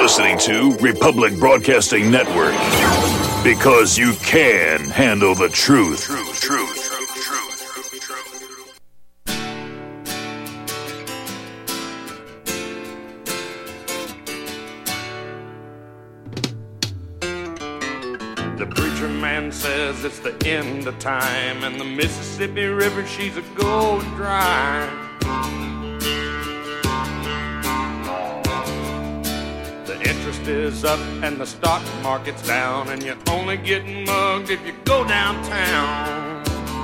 listening to Republic Broadcasting Network, because you can handle the truth. The preacher man says it's the end of time, and the Mississippi River, she's a going dry. The interest is up and the stock market's down, and you're only getting mugged if you go downtown.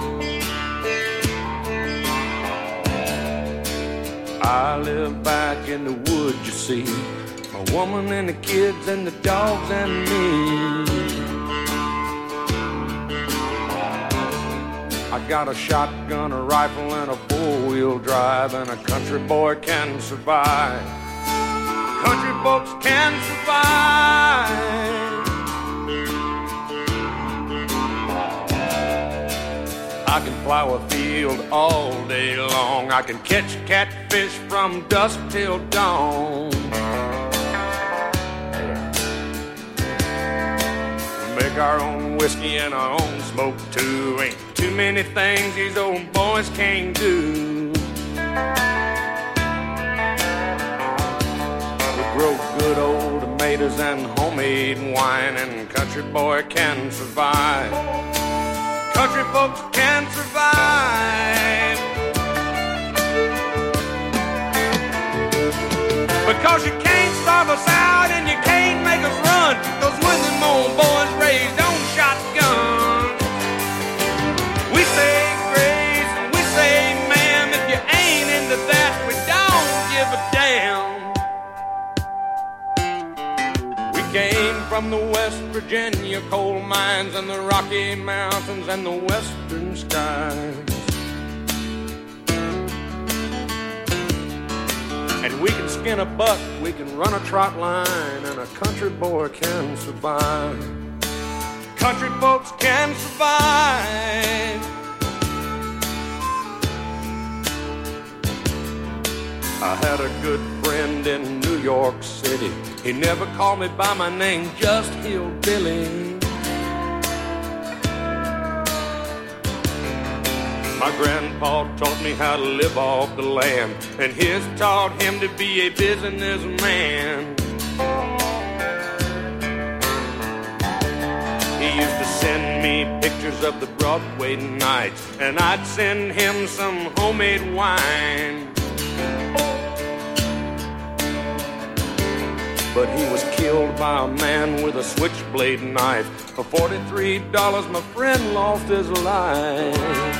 I live back in the woods, you see, my woman and the kids and the dogs and me. I got a shotgun, a rifle, and a four-wheel drive, and a country boy can survive. Country folks can survive. I can plow a field all day long. I can catch catfish from dusk till dawn. Make our own whiskey and our own smoke too. Ain't too many things these old boys can't do. We grow good old tomatoes and homemade wine, and country boy can survive. Country folks can survive. Because you can't starve us out and you can't make us run, 'cause when them old boys raised on shotguns, we say grace and we say ma'am. If you ain't into that, we don't give a damn. We came from the West Virginia coal mines and the Rocky Mountains and the western skies. And we can skin a buck, we can run a trot line, and a country boy can survive. Country folks can survive. I had a good friend in New York City. He never called me by my name, just Hillbilly. My grandpa taught me how to live off the land, and his taught him to be a businessman. He used to send me pictures of the Broadway nights, and I'd send him some homemade wine. But he was killed by a man with a switchblade knife. For $43, my friend lost his life.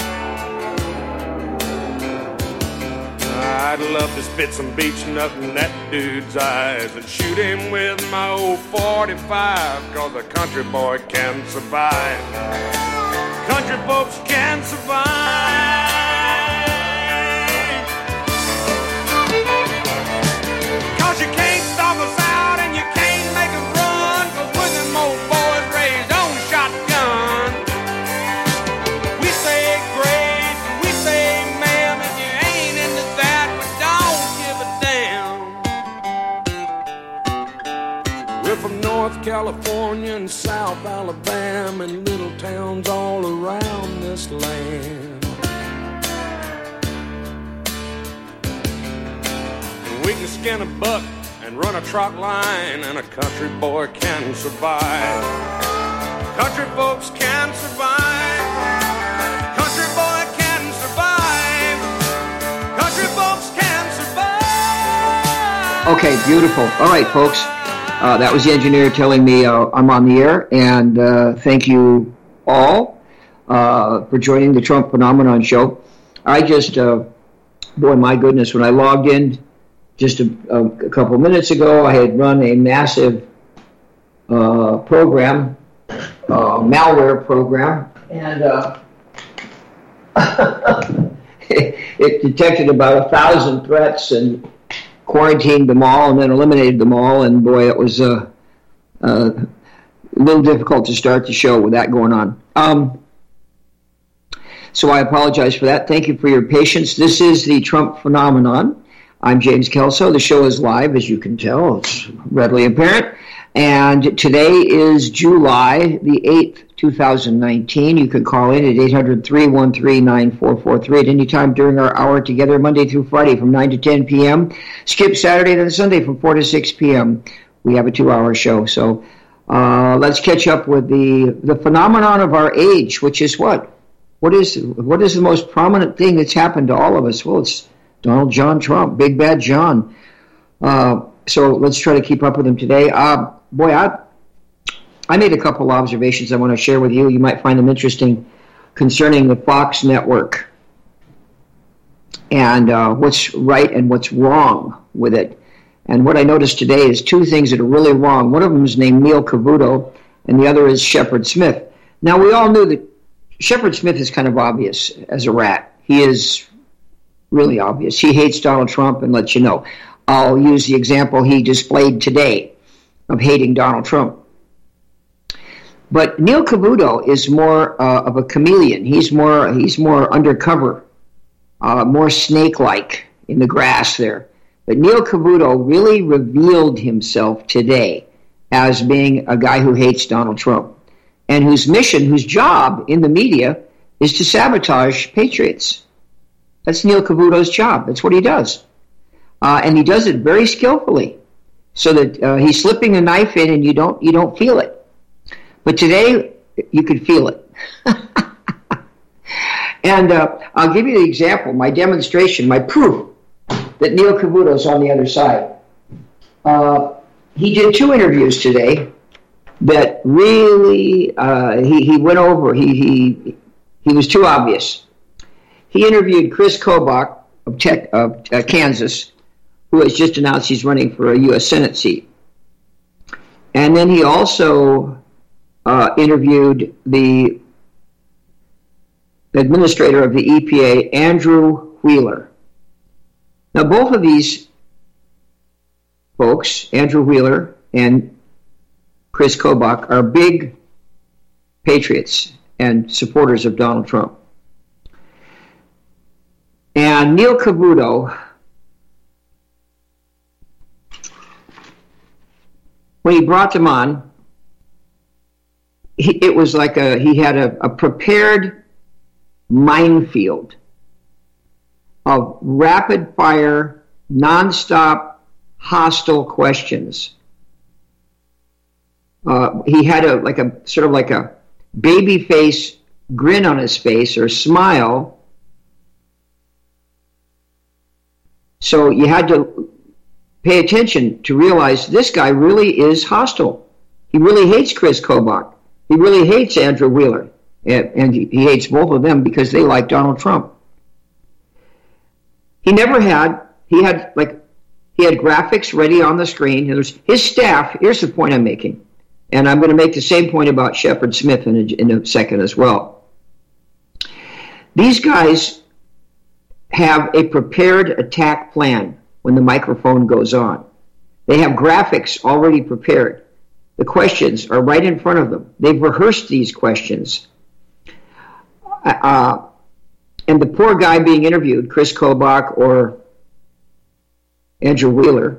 I'd love to spit some beach nut in that dude's eyes and shoot him with my old 45, 'cause a country boy can survive. Country folks can survive. 'Cause you can't stop us out and you can't make us run, 'cause with them old boys raised on shotgun, we say grace and we say ma'am. If you ain't into that, we don't give a damn. We're from North California and South Alabama and little towns all around this land. And we can skin a buck and run a trot line, and a country boy can survive. Country folks can survive. Country boy can survive. Country folks can survive. Okay, beautiful. All right, folks. That was the engineer telling me I'm on the air, and thank you all for joining the Trump Phenomenon Show. I just, boy, my goodness, when I logged in just a couple minutes ago, I had run a massive program, malware program, and it detected about 1,000 threats and quarantined them all and then eliminated them all, and boy, it was a little difficult to start the show with that going on. So I apologize for that. Thank you for your patience. This is the Trump Phenomenon. I'm James Kelso. The show is live, as you can tell. It's readily apparent. And today is July the 8th, 2019. You can call in at 800-313-9443 at any time during our hour together, Monday through Friday from 9 to 10 p.m. Skip Saturday and Sunday from 4 to 6 p.m. We have a 2-hour show. So let's catch up with the phenomenon of our age, which is what? What is the most prominent thing that's happened to all of us? Well, it's Donald John Trump, Big Bad John. So let's try to keep up with him today. I made a couple observations I want to share with you. You might find them interesting concerning the Fox network and what's right and what's wrong with it. And what I noticed today is two things that are really wrong. One of them is named Neil Cavuto, and the other is Shepard Smith. Now, we all knew that Shepard Smith is kind of obvious as a rat. He is really obvious. He hates Donald Trump and lets you know. I'll use the example he displayed today of hating Donald Trump. But Neil Cavuto is more of a chameleon. He's more undercover, more snake-like in the grass there. But Neil Cavuto really revealed himself today as being a guy who hates Donald Trump and whose job in the media is to sabotage patriots. That's Neil Cavuto's job. That's what he does. And he does it very skillfully so that he's slipping a knife in and you don't feel it. But today, you could feel it. And I'll give you the example, my demonstration, my proof that Neil Cavuto's on the other side. He did 2 interviews today that really he went over. He was too obvious. He interviewed Chris Kobach of Kansas, who has just announced he's running for a U.S. Senate seat. And then he also interviewed the administrator of the EPA, Andrew Wheeler. Now, both of these folks, Andrew Wheeler and Chris Kobach, are big patriots and supporters of Donald Trump. And Neil Cavuto, when he brought them on, it was like he had a prepared minefield of rapid-fire, nonstop, hostile questions. He had a baby face grin on his face or smile. So you had to pay attention to realize this guy really is hostile. He really hates Chris Kobach. He really hates Andrew Wheeler. And he hates both of them because they like Donald Trump. He had graphics ready on the screen. His staff, here's the point I'm making. And I'm going to make the same point about Shepard Smith in a second as well. These guys have a prepared attack plan when the microphone goes on. They have graphics already prepared. The questions are right in front of them. They've rehearsed these questions. And the poor guy being interviewed, Chris Kobach or Andrew Wheeler,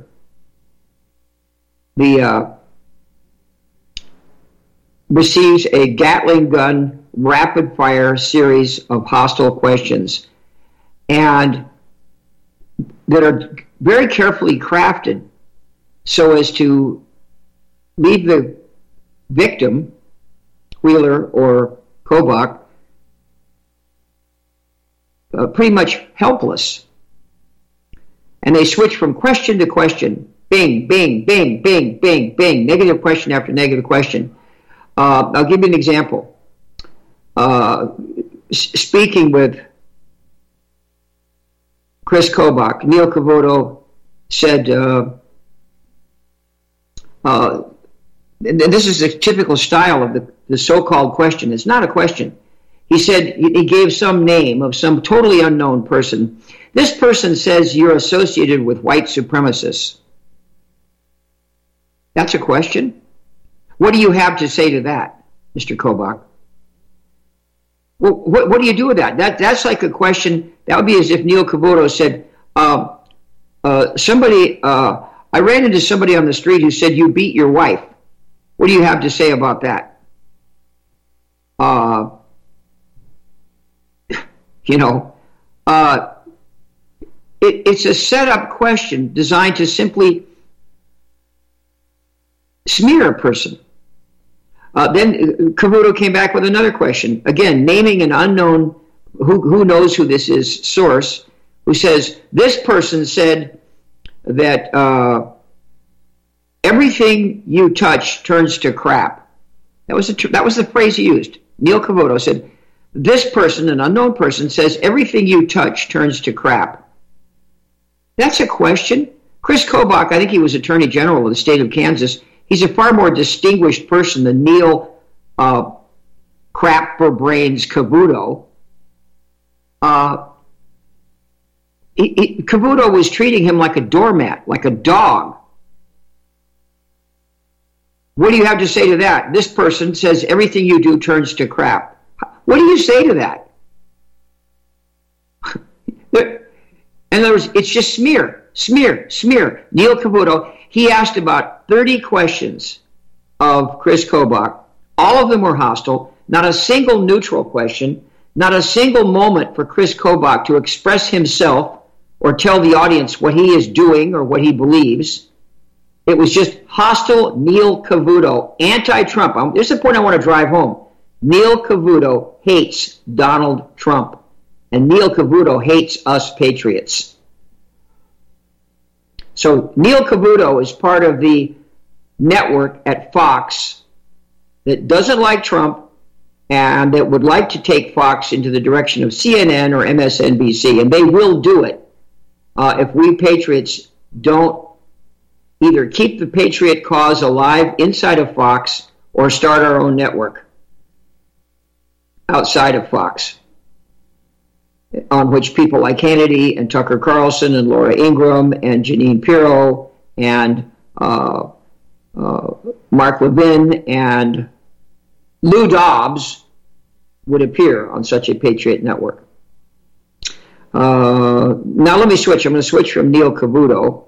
receives a Gatling gun rapid-fire series of hostile questions, and that are very carefully crafted so as to leave the victim, Wheeler or Kobach, pretty much helpless. And they switch from question to question. Bing, bing, bing, bing, bing, bing. Negative question after negative question. I'll give you an example. Speaking with Chris Kobach, Neil Cavuto said, and this is the typical style of the so-called question. It's not a question. He said he gave some name of some totally unknown person. This person says you're associated with white supremacists. That's a question? What do you have to say to that, Mr. Kobach? Well, what do you do with that? That's like a question. That would be as if Neil Cavuto said, I ran into somebody on the street who said you beat your wife. What do you have to say about that? It's a setup question designed to simply smear a person. Then Cavuto came back with another question, again, naming an unknown, who knows who this is, source, who says, this person said that everything you touch turns to crap. That was the phrase he used. Neil Cavuto said, this person, an unknown person, says everything you touch turns to crap. That's a question. Chris Kobach, I think he was Attorney General of the state of Kansas. He's a far more distinguished person than Neil Crap for Brains Cavuto. Cavuto was treating him like a doormat, like a dog. What do you have to say to that? This person says everything you do turns to crap. What do you say to that? In other words, it's just smear. Neil Cavuto, he asked about 30 questions of Chris Kobach. All of them were hostile. Not a single neutral question. Not a single moment for Chris Kobach to express himself or tell the audience what he is doing or what he believes. It was just hostile Neil Cavuto, anti-Trump. This is the point I want to drive home. Neil Cavuto hates Donald Trump, and Neil Cavuto hates us patriots. So Neil Cavuto is part of the network at Fox that doesn't like Trump and that would like to take Fox into the direction of CNN or MSNBC, and they will do it if we patriots don't either keep the patriot cause alive inside of Fox or start our own network outside of Fox, on which people like Hannity and Tucker Carlson and Laura Ingraham and Jeanine Pirro and Mark Levin and Lou Dobbs would appear on such a patriot network. Now let me switch. I'm going to switch from Neil Cavuto.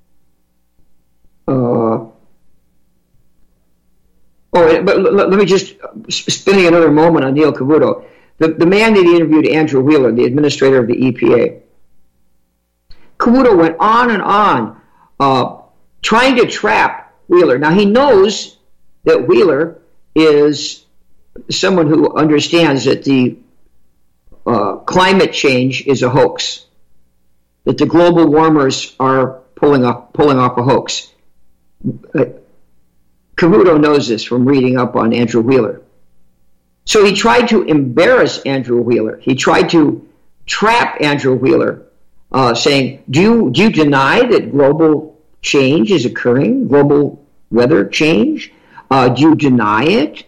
But let me just spending another moment on Neil Cavuto. The man that he interviewed, Andrew Wheeler, the administrator of the EPA. Cavuto went on and on trying to trap Wheeler. Now, he knows that Wheeler is someone who understands that the climate change is a hoax, that the global warmers are pulling off a hoax. Cavuto knows this from reading up on Andrew Wheeler. So he tried to embarrass Andrew Wheeler. He tried to trap Andrew Wheeler, saying, do you deny that global change is occurring, global weather change? Do you deny it?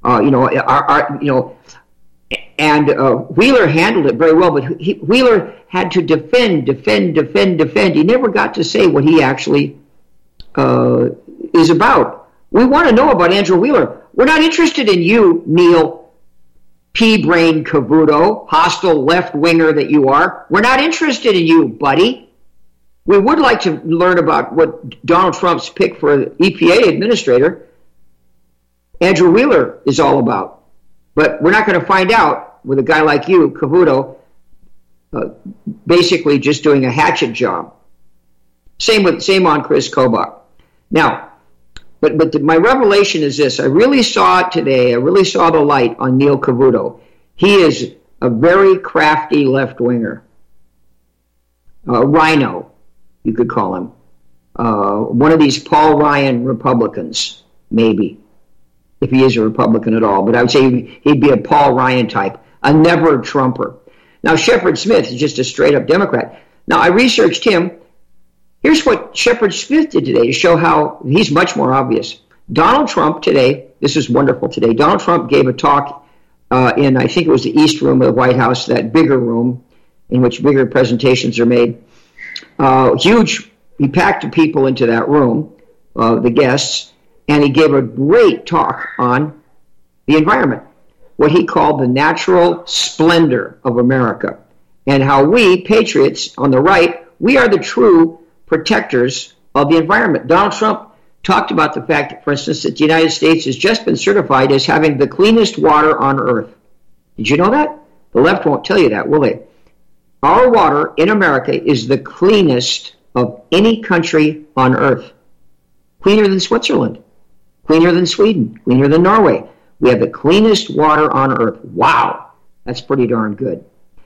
And Wheeler handled it very well, but Wheeler had to defend. He never got to say what he actually is about. We want to know about Andrew Wheeler. We're not interested in you, Neil P-Brain Cavuto, hostile left-winger that you are. We're not interested in you, buddy. We would like to learn about what Donald Trump's pick for EPA administrator, Andrew Wheeler, is all about. But we're not going to find out with a guy like you, Cavuto, basically just doing a hatchet job. Same on Chris Kobach. Now, but my revelation is this. I really saw it today. I really saw the light on Neil Cavuto. He is a very crafty left-winger. Rhino, you could call him. One of these Paul Ryan Republicans, maybe, if he is a Republican at all. But I would say he'd be a Paul Ryan type, a never-Trumper. Now, Shepard Smith is just a straight-up Democrat. Now, I researched him. Here's what Shepard Smith did today to show how he's much more obvious. Donald Trump today, this is wonderful today, Donald Trump gave a talk in, I think it was the East Room of the White House, that bigger room in which bigger presentations are made. Huge, he packed the people into that room, the guests, and he gave a great talk on the environment, what he called the natural splendor of America, and how we, patriots on the right, we are the true protectors of the environment. Donald Trump talked about the fact that, for instance, that the United States has just been certified as having the cleanest water on earth. Did you know that? The left won't tell you that, will they? Our water in America is the cleanest of any country on earth. Cleaner than Switzerland, cleaner than Sweden, cleaner than Norway. We have the cleanest water on earth. Wow, that's pretty darn good.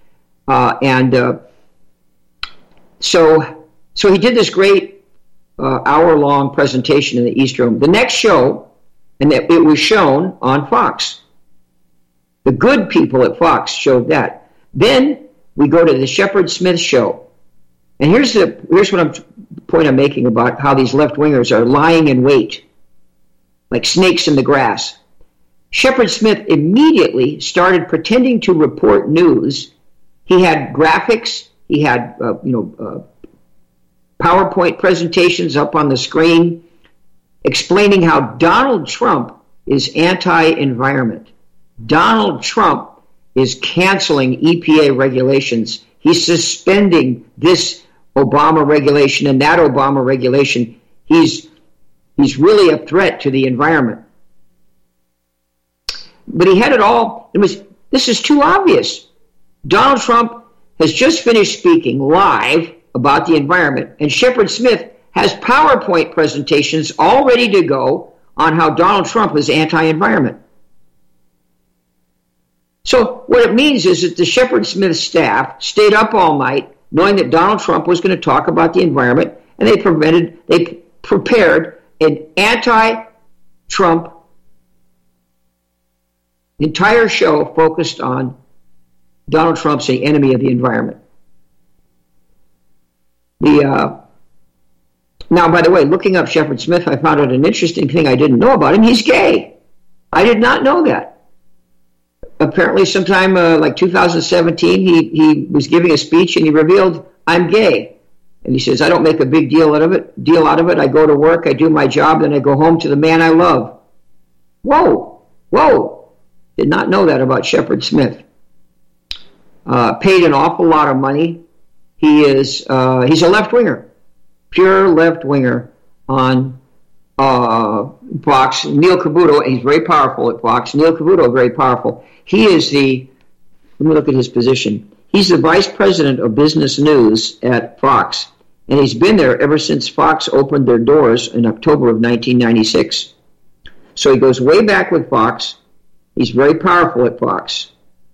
So he did this great hour-long presentation in the East Room. The next show, and it was shown on Fox. The good people at Fox showed that. Then we go to the Shepard Smith show. And here's what point I'm making about how these left-wingers are lying in wait, like snakes in the grass. Shepard Smith immediately started pretending to report news. He had graphics. He had, PowerPoint presentations up on the screen explaining how Donald Trump is anti-environment. Donald Trump is canceling EPA regulations. He's suspending this Obama regulation and that Obama regulation. He's really a threat to the environment. But he had it all. This is too obvious. Donald Trump has just finished speaking live about the environment, and Shepard Smith has PowerPoint presentations all ready to go on how Donald Trump is anti-environment. So what it means is that the Shepard Smith staff stayed up all night knowing that Donald Trump was going to talk about the environment, and they prepared an anti-Trump entire show focused on Donald Trump's the enemy of the environment. Now, by the way, looking up Shepard Smith, I found out an interesting thing I didn't know about him. He's gay. I did not know that. Apparently, sometime like 2017, he was giving a speech and he revealed, "I'm gay." And he says, "I don't make a big deal out of it. I go to work, I do my job, then I go home to the man I love." Whoa! Did not know that about Shepard Smith. Paid an awful lot of money. He's a left-winger, pure left-winger on Fox. Neil Cavuto, he's very powerful at Fox. Neil Cavuto, very powerful. He is let me look at his position. He's the vice president of business news at Fox, and he's been there ever since Fox opened their doors in October of 1996. So he goes way back with Fox. He's very powerful at Fox.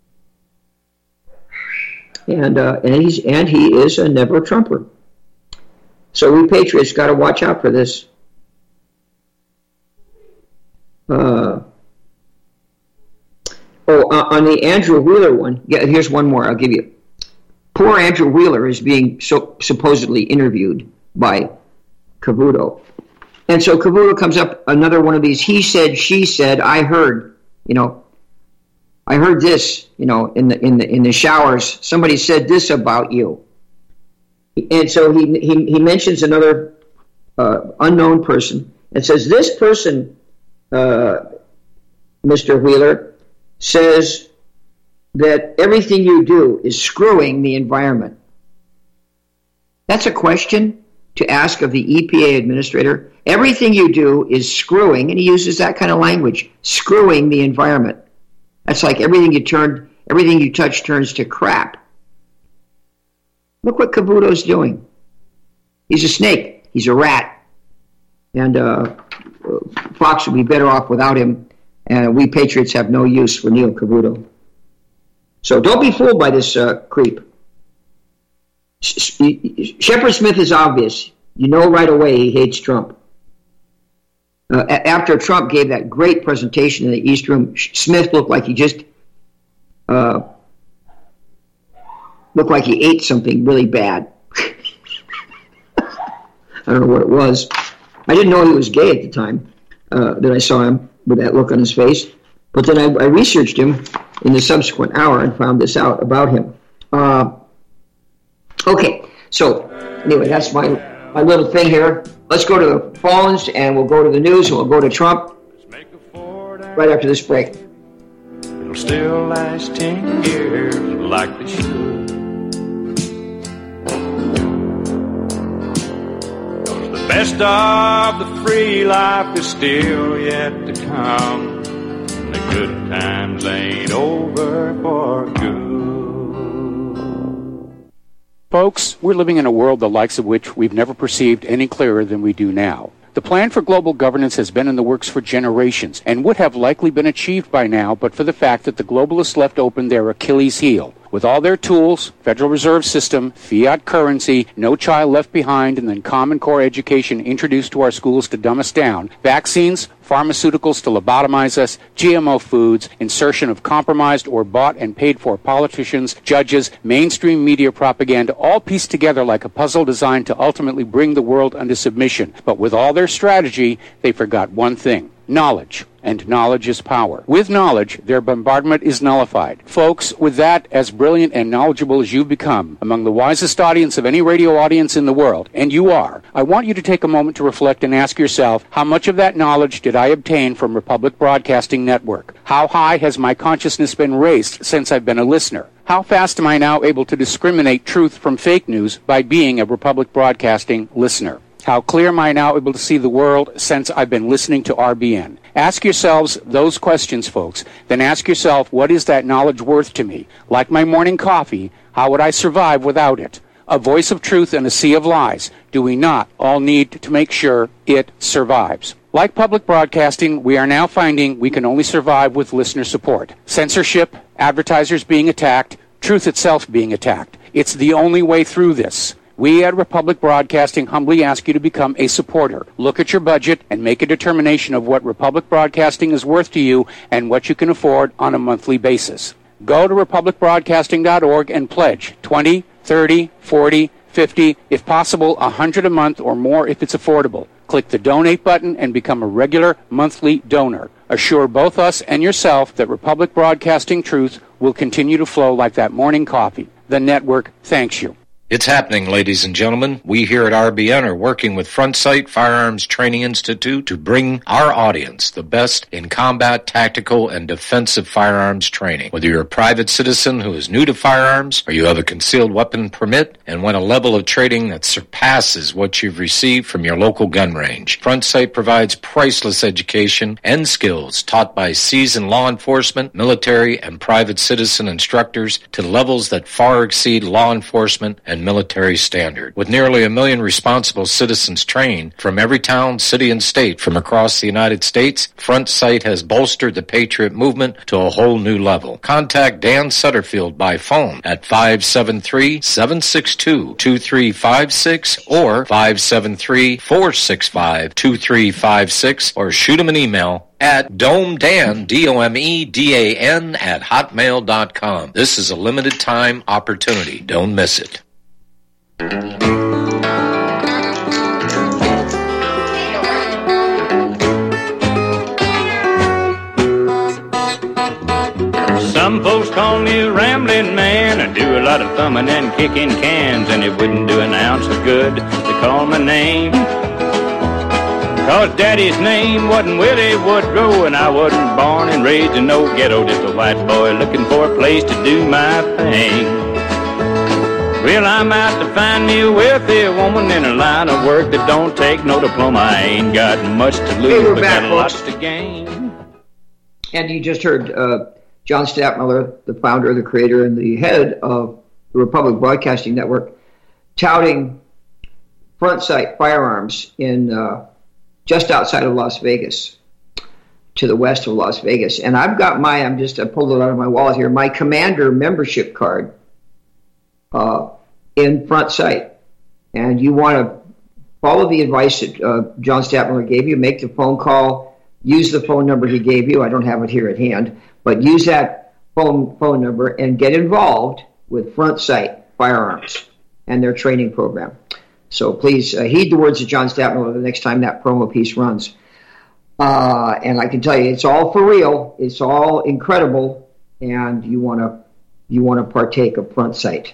And he is a never Trumper. So we Patriots got to watch out for this. On the Andrew Wheeler one, here's one more I'll give you. Poor Andrew Wheeler is being supposedly interviewed by Cavuto. And so Cavuto comes up, another one of these, he said, she said, I heard this, in the showers. Somebody said this about you. And so he mentions another unknown person and says, this person, Mr. Wheeler, says that everything you do is screwing the environment. That's a question to ask of the EPA administrator. Everything you do is screwing, and he uses that kind of language, screwing the environment. That's like everything you touch turns to crap. Look what Cavuto's doing. He's a snake. He's a rat. And Fox would be better off without him. And we Patriots have no use for Neil Cavuto. So don't be fooled by this creep. Shepard Smith is obvious. You know right away he hates Trump. After Trump gave that great presentation in the East Room, Smith looked like he just looked like he ate something really bad. I don't know what it was. I didn't know he was gay at the time that I saw him with that look on his face. But then I researched him in the subsequent hour and found this out about him. Okay, so anyway, that's my little thing here. Let's go to the phones, and we'll go to the news, and we'll go to Trump right after this break. It'll still last 10 years like it should. best of the free life is still yet to come. The good times ain't over for good. Folks, we're living in a world the likes of which we've never perceived any clearer than we do now. The plan for global governance has been in the works for generations and would have likely been achieved by now but for the fact that the globalists left open their Achilles heel. With all their tools, Federal Reserve System, fiat currency, no child left behind, and then Common Core education introduced to our schools to dumb us down, vaccines, pharmaceuticals to lobotomize us, GMO foods, insertion of compromised or bought and paid for politicians, judges, mainstream media propaganda, all pieced together like a puzzle designed to ultimately bring the world under submission. But with all their strategy, they forgot one thing: knowledge. And knowledge is power. With knowledge, their bombardment is nullified. Folks, with that, as brilliant and knowledgeable as you've become, among the wisest audience of any radio audience in the world, and you are, I want you to take a moment to reflect and ask yourself, how much of that knowledge did I obtain from Republic Broadcasting Network? How high has my consciousness been raised since I've been a listener? How fast am I now able to discriminate truth from fake news by being a Republic Broadcasting listener? How clear am I now able to see the world since I've been listening to RBN? Ask yourselves those questions, folks. Then ask yourself, what is that knowledge worth to me? Like my morning coffee, how would I survive without it? A voice of truth in a sea of lies. Do we not all need to make sure it survives? Like public broadcasting, we are now finding we can only survive with listener support. Censorship, advertisers being attacked, truth itself being attacked. It's the only way through this. We at Republic Broadcasting humbly ask you to become a supporter. Look at your budget and make a determination of what Republic Broadcasting is worth to you and what you can afford on a monthly basis. Go to republicbroadcasting.org and pledge $20, $30, $40, $50, if possible, $100 a month or more if it's affordable. Click the donate button and become a regular monthly donor. Assure both us and yourself that Republic Broadcasting truth will continue to flow like that morning coffee. The network thanks you. It's happening, ladies and gentlemen. We here at RBN are working with Front Sight Firearms Training Institute to bring our audience the best in combat, tactical, and defensive firearms training. Whether you're a private citizen who is new to firearms or you have a concealed weapon permit and want a level of training that surpasses what you've received from your local gun range, Front Sight provides priceless education and skills taught by seasoned law enforcement, military, and private citizen instructors to levels that far exceed law enforcement and military standard. With nearly 1 million responsible citizens trained from every town, city, and state from across the United States, Front Sight has bolstered the Patriot movement to a whole new level. Contact Dan Sutterfield by phone at 573-762-2356 or 573-465-2356 or shoot him an email at domedan, D-O-M-E-D-A-N, at hotmail.com. This is a limited time opportunity. Don't miss it. Some folks call me a rambling man. I do a lot of thumbing and kicking cans, and it wouldn't do an ounce of good to call my name. Cause Daddy's name wasn't Willie Woodrow, and I wasn't born and raised in no ghetto, just a white boy looking for a place to do my thing. Well, I'm out to find me a wealthy woman in a line of work that don't take no diploma. I ain't got much to lose, but got a lot to gain. And you just heard John Stadtmiller, the founder, the creator, and the head of the Republic Broadcasting Network, touting Front Sight Firearms in just outside of Las Vegas, to the west of Las Vegas. And I've got I pulled it out of my wallet here, my Commander membership card in Front Sight. And you want to follow the advice that John Stadtmiller gave you, make the phone call, use the phone number he gave you. I don't have it here at hand, but use that phone number and get involved with Front Sight Firearms and their training program. So please heed the words of John Stadtmiller the next time that promo piece runs. And I can tell you, it's all for real. It's all incredible, and you want to partake of Front Sight.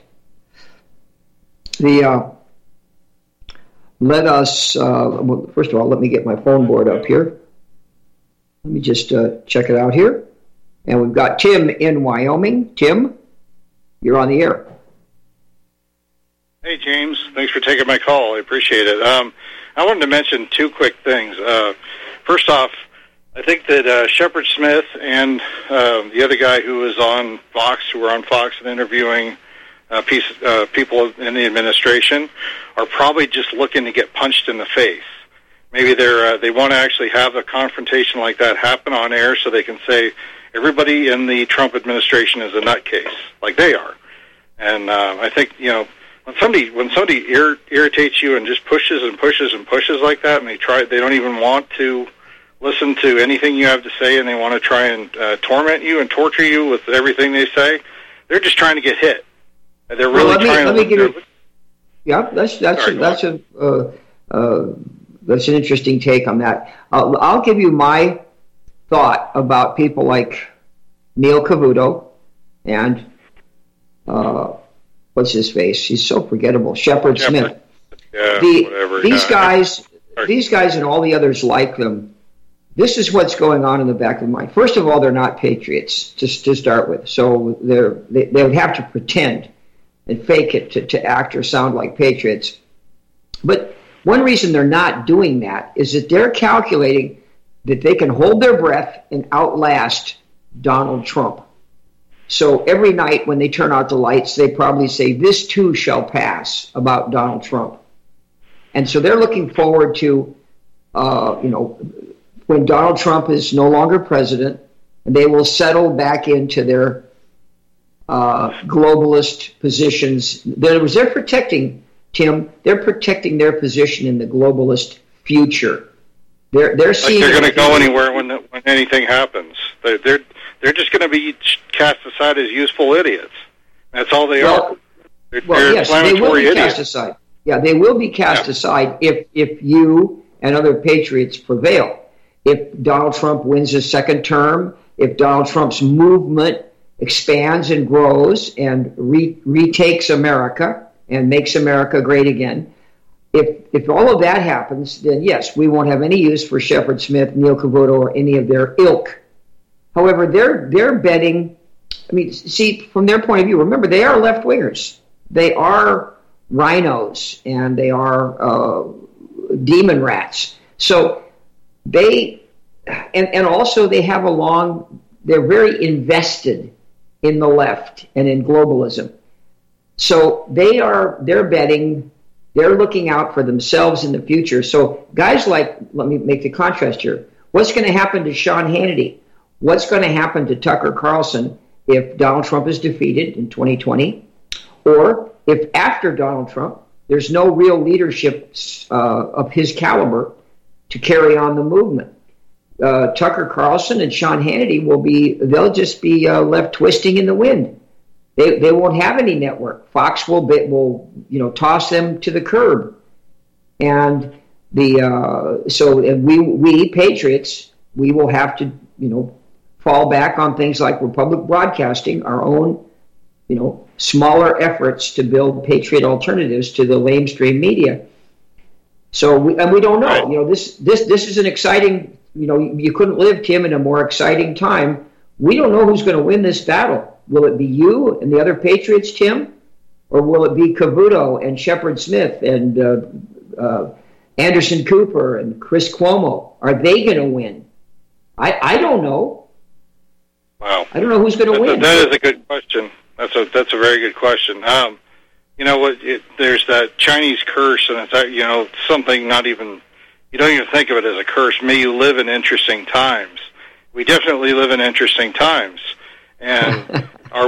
First of all, let me get my phone board up here. Let me just check it out here. And we've got Tim in Wyoming. Tim, you're on the air. Hey, James. Thanks for taking my call. I appreciate it. I wanted to mention two quick things. First off, I think that Shepard Smith and the other guy who was on Fox, who were on Fox and interviewing people in the administration, are probably just looking to get punched in the face. Maybe they want to actually have a confrontation like that happen on air so they can say everybody in the Trump administration is a nutcase, like they are. And I think, when somebody irritates you and just pushes and pushes and pushes like that, and they don't even want to listen to anything you have to say, and they want to try and torment you and torture you with everything they say, they're just trying to get hit. They're really trying to. Yeah, that's an interesting take on that. I'll give you my thought about people like Neil Cavuto and what's his face? He's so forgettable. Shepard Smith. Yeah, these guys and all the others like them. This is what's going on in the back of the mind. First of all, they're not patriots to start with, so they would have to pretend and fake it to act or sound like patriots. But one reason they're not doing that is that they're calculating that they can hold their breath and outlast Donald Trump. So every night when they turn out the lights, they probably say, "This too shall pass," about Donald Trump. And so they're looking forward to, when Donald Trump is no longer president, they will settle back into their globalist positions. They're protecting, Tim, they're protecting their position in the globalist future. They're seeing they're going to go anywhere when anything happens. They're just going to be cast aside as useful idiots. That's all they are. They're yes, they will be idiots. cast aside. Yeah, they will be cast aside if you and other patriots prevail. If Donald Trump wins his second term, if Donald Trump's movement expands and grows and retakes America and makes America great again, if all of that happens, then yes, we won't have any use for Shepard Smith, Neil Cavuto, or any of their ilk. However, they're betting. I mean, see, from their point of view, remember, they are left-wingers. They are rhinos and they are demon rats. So they, and also they have they're very invested in the left and in globalism. So they're betting, they're looking out for themselves in the future. So guys like, let me make the contrast here. What's going to happen to Sean Hannity? What's going to happen to Tucker Carlson if Donald Trump is defeated in 2020? Or if after Donald Trump, there's no real leadership of his caliber to carry on the movement? Tucker Carlson and Sean Hannity they'll just be left twisting in the wind. They won't have any network. Fox will toss them to the curb. And we patriots, we will have to, fall back on things like Republic Broadcasting, our own, smaller efforts to build patriot alternatives to the lamestream media. So we don't know. Right. This is an exciting. You couldn't live, Tim, in a more exciting time. We don't know who's going to win this battle. Will it be you and the other patriots, Tim, or will it be Cavuto and Shepard Smith and Anderson Cooper and Chris Cuomo? Are they going to win? I don't know. Wow. I don't know who's going to win. That is a good question. That's a very good question. There's that Chinese curse, and it's something not even, you don't even think of it as a curse. May you live in interesting times. We definitely live in interesting times, and will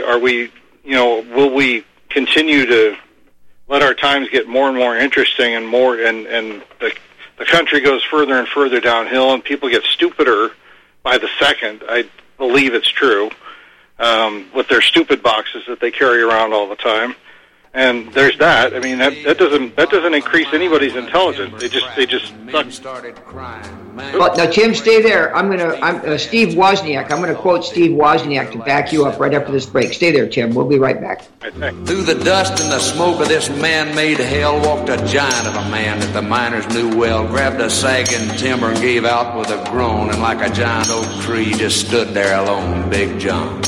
we continue to let our times get more and more interesting and more, and the country goes further and further downhill, and people get stupider by the second? I believe it's true. With their stupid boxes that they carry around all the time, and there's that. I mean, that doesn't increase anybody's intelligence. They just started crying. Well, now, Tim, stay there. I'm Steve Wozniak. I'm gonna quote Steve Wozniak to back you up right after this break. Stay there, Tim. We'll be right back. Through the dust and the smoke of this man-made hell walked a giant of a man that the miners knew well, grabbed a sagging timber and gave out with a groan, and like a giant oak tree just stood there alone, Big John.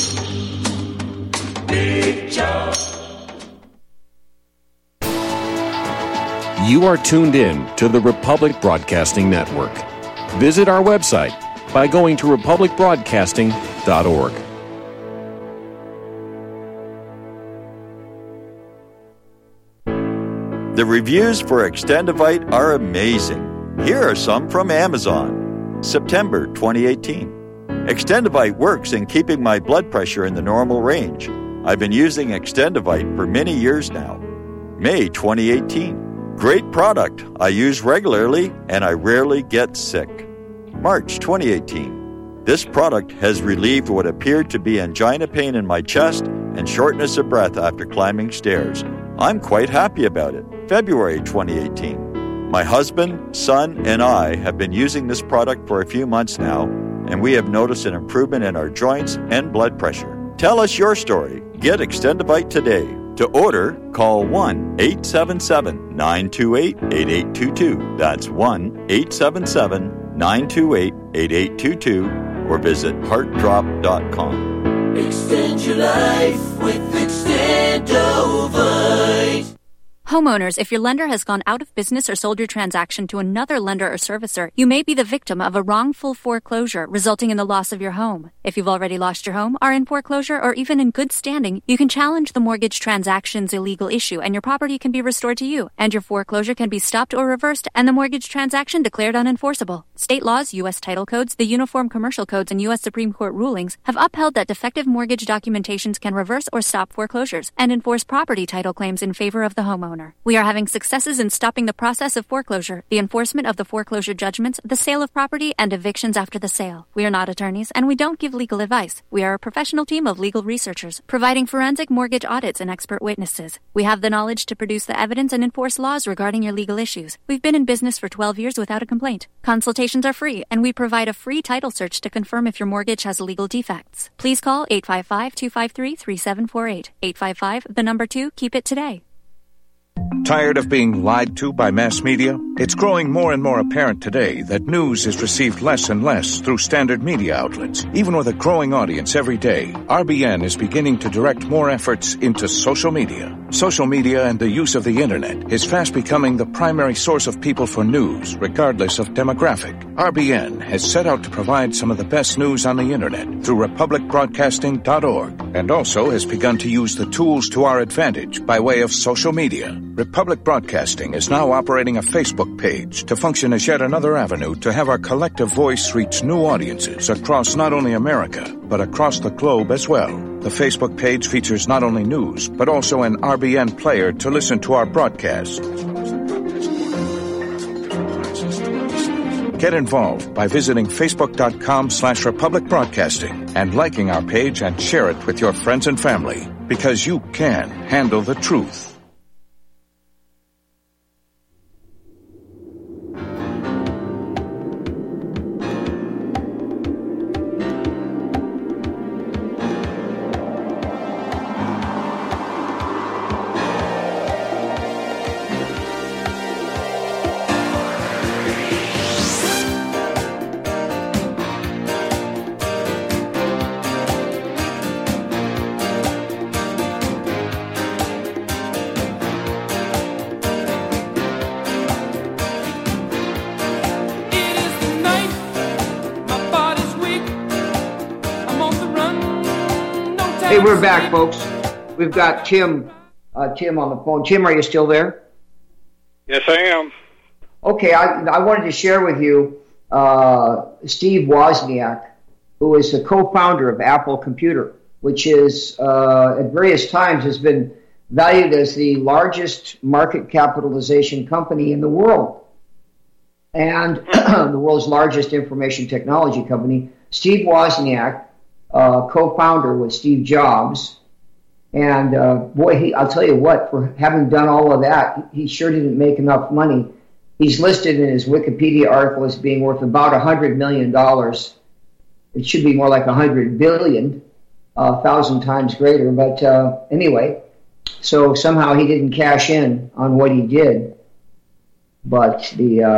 Big John. You are tuned in to the Republic Broadcasting Network. Visit our website by going to republicbroadcasting.org. The reviews for Extendivite are amazing. Here are some from Amazon. September 2018. Extendivite works in keeping my blood pressure in the normal range. I've been using Extendivite for many years now. May 2018. Great product. I use regularly and I rarely get sick. March 2018. This product has relieved what appeared to be angina pain in my chest and shortness of breath after climbing stairs. I'm quite happy about it. February 2018. My husband, son, and I have been using this product for a few months now, and we have noticed an improvement in our joints and blood pressure. Tell us your story. Get Extendivite today. To order, call 1-877-928-8822. That's 1-877-928-8822 or visit heartdrop.com. Extend your life with Extendovite. Homeowners, if your lender has gone out of business or sold your transaction to another lender or servicer, you may be the victim of a wrongful foreclosure resulting in the loss of your home. If you've already lost your home, are in foreclosure, or even in good standing, you can challenge the mortgage transaction's illegal issue and your property can be restored to you, and your foreclosure can be stopped or reversed and the mortgage transaction declared unenforceable. State laws, U.S. title codes, the Uniform Commercial Codes, and U.S. Supreme Court rulings have upheld that defective mortgage documentations can reverse or stop foreclosures and enforce property title claims in favor of the homeowner. We are having successes in stopping the process of foreclosure, the enforcement of the foreclosure judgments, the sale of property, and evictions after the sale. We are not attorneys, and we don't give legal advice. We are a professional team of legal researchers, providing forensic mortgage audits and expert witnesses. We have the knowledge to produce the evidence and enforce laws regarding your legal issues. We've been in business for 12 years without a complaint. Consultations are free, and we provide a free title search to confirm if your mortgage has legal defects. Please call 855-253-3748. 855, the number 2, keep it today. Tired of being lied to by mass media? It's growing more and more apparent today that news is received less and less through standard media outlets. Even with a growing audience every day, RBN is beginning to direct more efforts into social media. Social media and the use of the internet is fast becoming the primary source of people for news, regardless of demographic. RBN has set out to provide some of the best news on the internet through republicbroadcasting.org, and also has begun to use the tools to our advantage by way of social media. Republic Broadcasting is now operating a Facebook page to function as yet another avenue to have our collective voice reach new audiences across not only America, but across the globe as well. The Facebook page features not only news, but also an RBN player to listen to our broadcasts. Get involved by visiting facebook.com/Republic Broadcasting and liking our page and share it with your friends and family, because you can handle the truth. Hey, we're back, folks. We've got Tim on the phone. Tim, are you still there? Yes, I am. Okay, I wanted to share with you Steve Wozniak, who is the co-founder of Apple Computer, which is at various times has been valued as the largest market capitalization company in the world and the world's largest information technology company. Steve Wozniak, co-founder with Steve Jobs, and I'll tell you what, for having done all of that, he sure didn't make enough money. He's listed in his Wikipedia article as being worth about $100 million. It should be more like 100 billion, 1,000 times greater. But anyway, so somehow he didn't cash in on what he did. But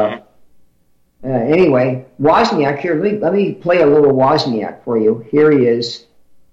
anyway, Wozniak, here, let me play a little Wozniak for you. Here he is.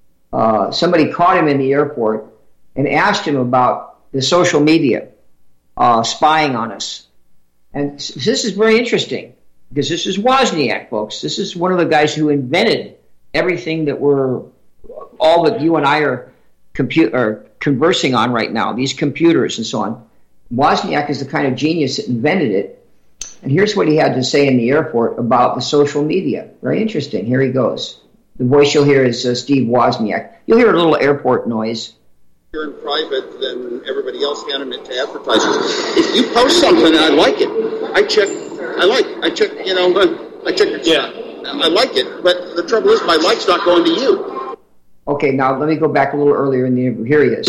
Somebody caught him in the airport and asked him about the social media. spying on us. And this is very interesting because this is Wozniak, folks. This is one of the guys who invented everything that all that you and I are conversing on right now, these computers and so on. Wozniak is the kind of genius that invented it. And here's what he had to say in the airport about the social media. Very interesting. Here he goes. The voice you'll hear is Steve Wozniak. You'll hear a little airport noise. You're in private than everybody else handing it to advertisers. If you post something and I like it, I check, I like it. Yeah. I like it, but the trouble is my like's not going to you. Okay, now let me go back a little earlier in the interview. Here he is.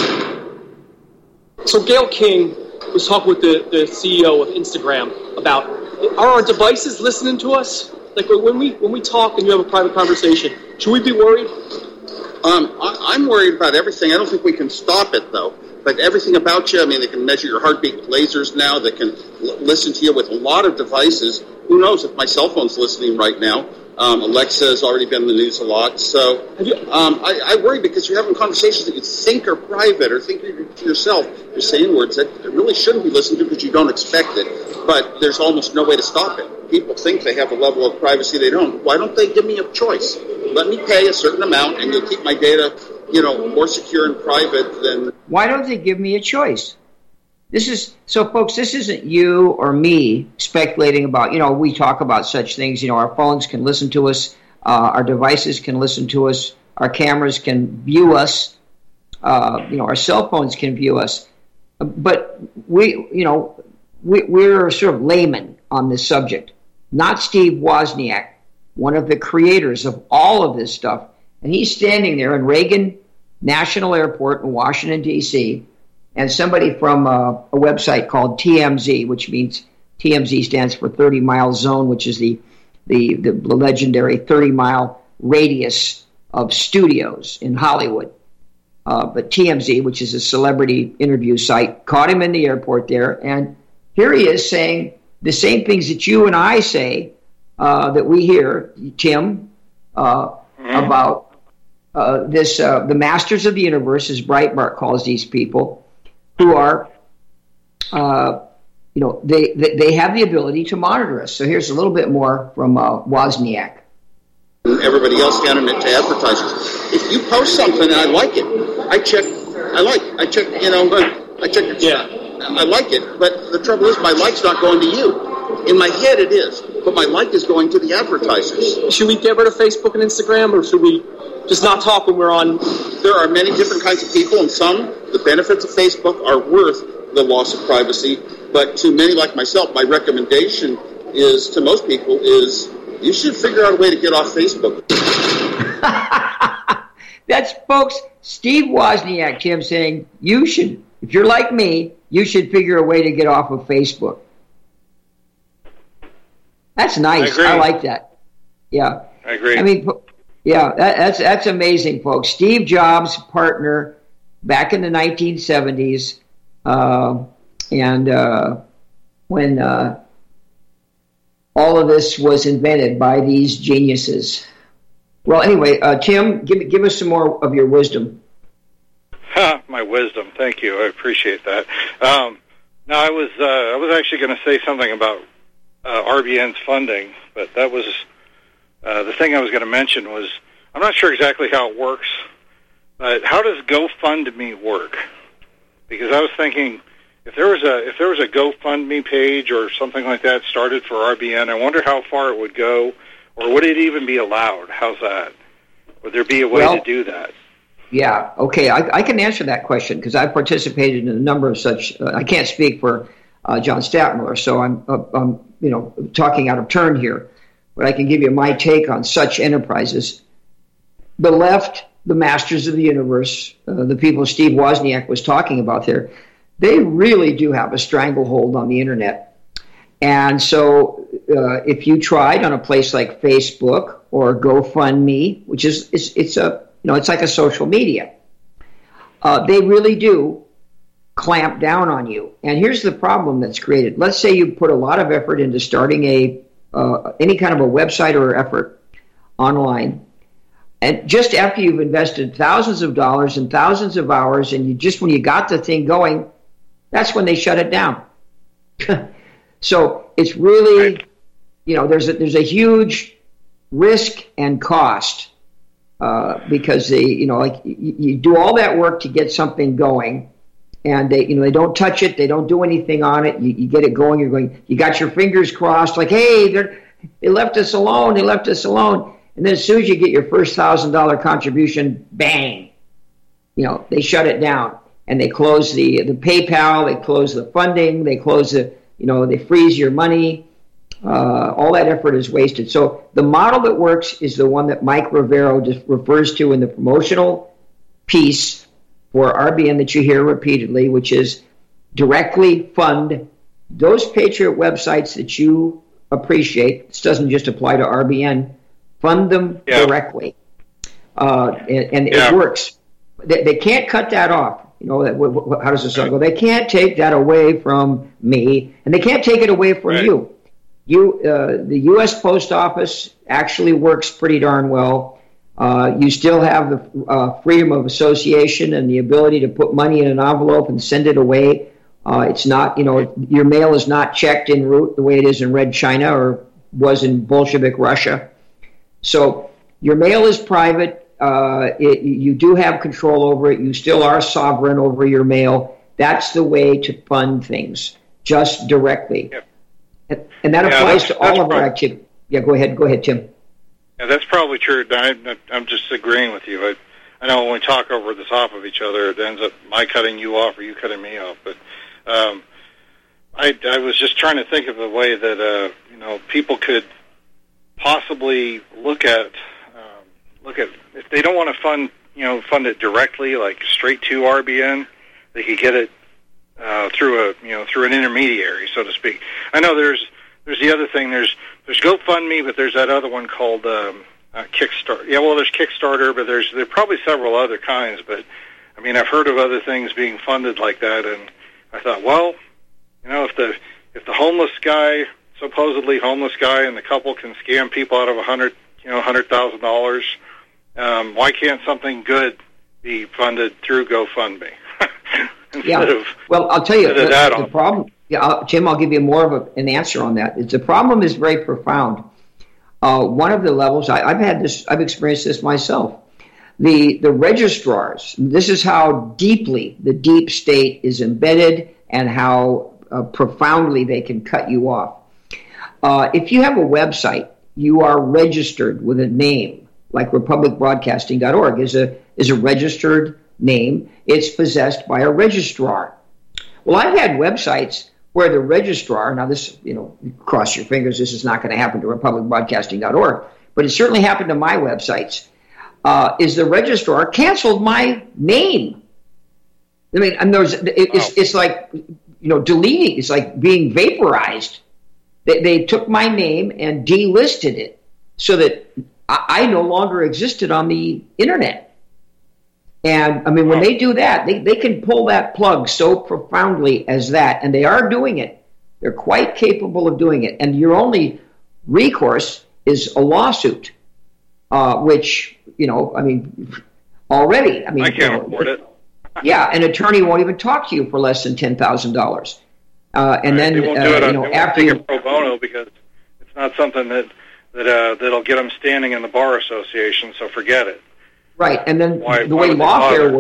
So Gayle King was talking with the CEO of Instagram about, are our devices listening to us? Like when we talk and you have a private conversation, should we be worried? I'm worried about everything. I don't think we can stop it, though. But everything about you, I mean, they can measure your heartbeat with lasers now. They can listen to you with a lot of devices. Who knows if my cell phone's listening right now? Alexa has already been in the news a lot. So I worry because you're having conversations that you think are private or think to yourself. You're saying words that really shouldn't be listened to because you don't expect it. But there's almost no way to stop it. People think they have a level of privacy they don't. Why don't they give me a choice? Let me pay a certain amount and you'll keep my data, more secure and private than... Why don't they give me a choice? Folks, this isn't you or me speculating about, we talk about such things, our phones can listen to us, our devices can listen to us, our cameras can view us, our cell phones can view us. But we're sort of laymen on this subject. Not Steve Wozniak, one of the creators of all of this stuff. And he's standing there in Reagan National Airport in Washington, D.C., and somebody from a website called TMZ, which means TMZ stands for 30-mile zone, which is the legendary 30-mile radius of studios in Hollywood. But TMZ, which is a celebrity interview site, caught him in the airport there. And here he is saying the same things that you and I say that we hear, Tim, about the masters of the universe, as Breitbart calls these people, who are, they have the ability to monitor us. So here's a little bit more from Wozniak. Everybody else handing it to advertisers. If you post something and I like it, I check, I like it. Yeah. I like it, but the trouble is my like's not going to you. In my head it is, but my like is going to the advertisers. Should we get rid of Facebook and Instagram, or should we just not talk when we're on? There are many different kinds of people, and some, the benefits of Facebook are worth the loss of privacy. But to many like myself, my recommendation is to most people is you should figure out a way to get off Facebook. That's, folks, Steve Wozniak, Tim, saying you should, if you're like me, you should figure a way to get off of Facebook. That's nice. I like that. Yeah. I agree. I mean, yeah, that's amazing, folks. Steve Jobs' partner back in the 1970s, when all of this was invented by these geniuses. Well, anyway, Tim, give us some more of your wisdom. My wisdom, thank you. I appreciate that. Now, I was actually going to say something about RBN's funding, but that was the thing I was going to mention was I'm not sure exactly how it works, but how does GoFundMe work? Because I was thinking if there was a GoFundMe page or something like that started for RBN, I wonder how far it would go, or would it even be allowed? How's that? Would there be a way to do that? Yeah, okay, I can answer that question because I've participated in a number of such. I can't speak for John Stadtmiller, so I'm talking out of turn here, but I can give you my take on such enterprises. The left, the masters of the universe, the people Steve Wozniak was talking about there, they really do have a stranglehold on the internet. And so if you tried on a place like Facebook or GoFundMe, which is it's like a social media, they really do clamp down on you. And here's the problem that's created. Let's say you put a lot of effort into starting any kind of a website or effort online, and just after you've invested thousands of dollars and thousands of hours, and when you got the thing going, That's when they shut it down. So it's really, there's a huge risk and cost because they, you do all that work to get something going, and they don't touch it, they don't do anything on it. You get it going. You got your fingers crossed, like, hey, they left us alone. And then as soon as you get your first $1,000 contribution, bang, they shut it down. And they close the PayPal, they close the funding, they close they freeze your money. All that effort is wasted. So the model that works is the one that Mike Rivero just refers to in the promotional piece for RBN that you hear repeatedly, which is directly fund those Patriot websites that you appreciate. This doesn't just apply to RBN. Fund them directly. And it works. They can't cut that off. How does the song go? They can't take that away from me, and they can't take it away from you. The U.S. Post Office actually works pretty darn well. You still have the freedom of association and the ability to put money in an envelope and send it away. It's not, your mail is not checked en route the way it is in Red China or was in Bolshevik Russia. So your mail is private. You do have control over it. You still are sovereign over your mail. That's the way to fund things, just directly. Yep. And that applies to all of our activity. Yeah, go ahead, Tim. Yeah, that's probably true. I'm just agreeing with you. I know when we talk over the top of each other, it ends up my cutting you off or you cutting me off. But I was just trying to think of a way that people could possibly look at if they don't want to fund it directly, like straight to RBN, they could get it through an intermediary, so to speak. I know there's the other thing. There's GoFundMe, but there's that other one called Kickstarter. Yeah, well, there's Kickstarter, but there are probably several other kinds. But I mean, I've heard of other things being funded like that, and I thought, well, if the homeless guy, supposedly homeless guy, and the couple can scam people out of $100,000. Why can't something good be funded through GoFundMe? Well, I'll tell you the problem. Yeah, Tim, I'll give you more of an answer on that. The problem is very profound. One of the levels I've experienced this myself. The registrars. This is how deeply the deep state is embedded and how profoundly they can cut you off. If you have a website, you are registered with a name. Like republicbroadcasting.org is a registered name. It's possessed by a registrar. Well, I've had websites where the registrar, now this, cross your fingers, this is not going to happen to republicbroadcasting.org, but it certainly happened to my websites, is the registrar canceled my name. I mean, and it's like, deleting, it's like being vaporized. They took my name and delisted it so that I no longer existed on the internet. And, I mean, when they do that, they can pull that plug so profoundly as that, and they are doing it. They're quite capable of doing it. And your only recourse is a lawsuit, which, already. I can't afford it. Yeah, an attorney won't even talk to you for less than $10,000. And then, they won't do it, after you pro bono because it's not something that'll get them standing in the bar association. So forget it. Right, and then the way lawfare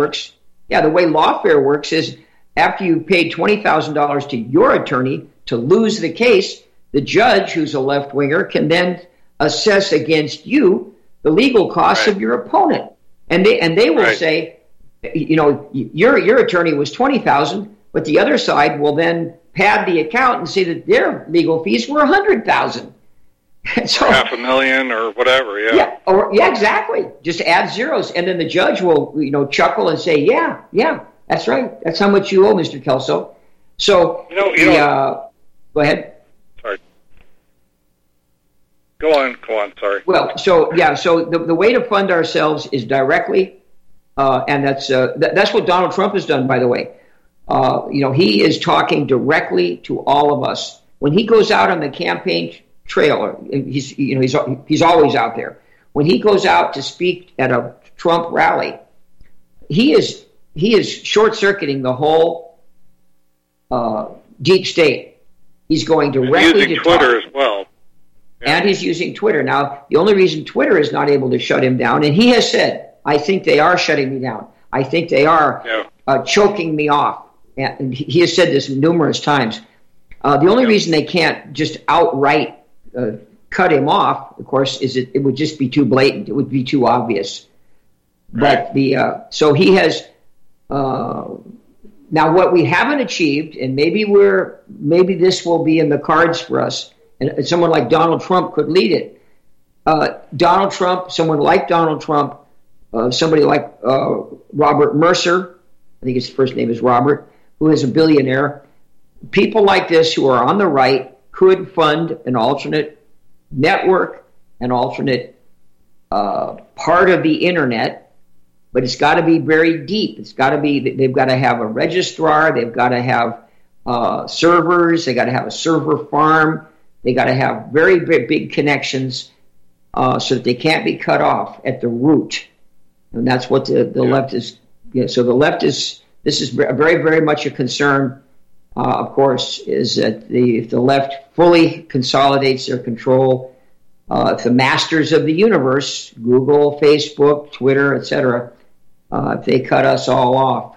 works is after you've paid $20,000 to your attorney to lose the case, the judge, who's a left winger, can then assess against you the legal costs of your opponent, and they will say, your attorney was $20,000, but the other side will then pad the account and say that their legal fees were $100,000. So, $500,000 or whatever, yeah, exactly. Just add zeros, and then the judge will, chuckle and say, "Yeah, that's right. That's how much you owe, Mr. Kelso." So, go ahead. Sorry. Go on. Sorry. Well, so the way to fund ourselves is directly, and that's what Donald Trump has done, by the way. He is talking directly to all of us when he goes out on the campaign trail. He's always out there. When he goes out to speak at a Trump rally, he is short-circuiting the whole deep state. He's going directly using to Twitter talk. as well. And he's using Twitter. Now, the only reason Twitter is not able to shut him down, and he has said, I think they are shutting me down. I think they are choking me off. And he has said this numerous times. The only reason they can't just outright cut him off, of course, is it would just be too blatant. It would be too obvious. But so he has now what we haven't achieved, and maybe this will be in the cards for us, and someone like Donald Trump could lead it. Donald Trump, someone like Donald Trump, somebody like Robert Mercer, I think his first name is Robert, who is a billionaire. People like this who are on the right could fund an alternate network, an alternate part of the internet, but it's got to be very deep. It's got to be, they've got to have a registrar, they've got to have servers, they got to have a server farm, they got to have very big connections so that they can't be cut off at the root. And that's what the left is. So the left is, this is very, very much a concern, of course, is that if the left fully consolidates their control, if the masters of the universe, Google, Facebook, Twitter, etc., if they cut us all off.